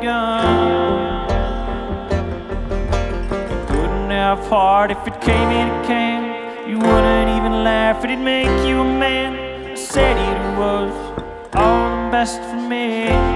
gun. You couldn't have heart if it came in a can. You wouldn't even laugh, it'd make you a man. I said it was all the best for me.